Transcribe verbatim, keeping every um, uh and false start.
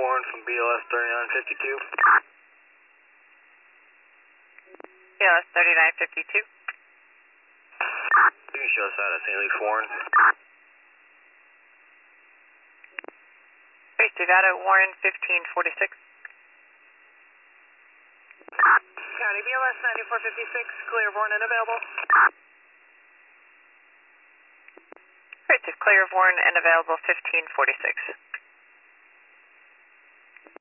Warren from B L S thirty-nine fifty-two. B L S thirty-nine fifty-two. You can show us out at Saint Luke's Warren. Trace Nevada, Warren fifteen forty-six. County B L S ninety-four fifty-six, clear of Warren and available. Trace is clear of Warren and available fifteen forty-six.